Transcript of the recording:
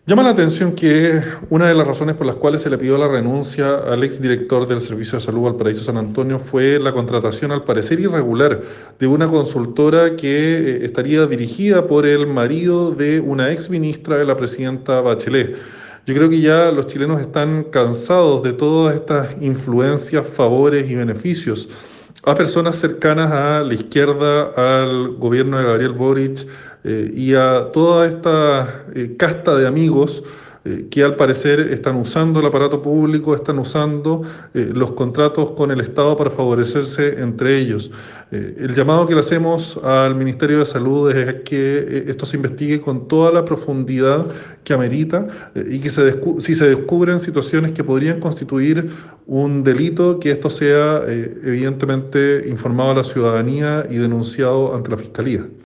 Llama la atención que una de las razones por las cuales se le pidió la renuncia al exdirector del Servicio de Salud Valparaíso San Antonio fue la contratación, al parecer irregular, de una consultora que estaría dirigida por el marido de una ex ministra de la presidenta Bachelet. Yo creo que ya los chilenos están cansados de todas estas influencias, favores y beneficios a personas cercanas a la izquierda, al gobierno de Gabriel Boric y a toda esta casta de amigos que al parecer están usando el aparato público, están usando los contratos con el Estado para favorecerse entre ellos. El llamado que le hacemos al Ministerio de Salud es que esto se investigue con toda la profundidad que amerita y que si se descubren situaciones que podrían constituir un delito, que esto sea evidentemente informado a la ciudadanía y denunciado ante la Fiscalía.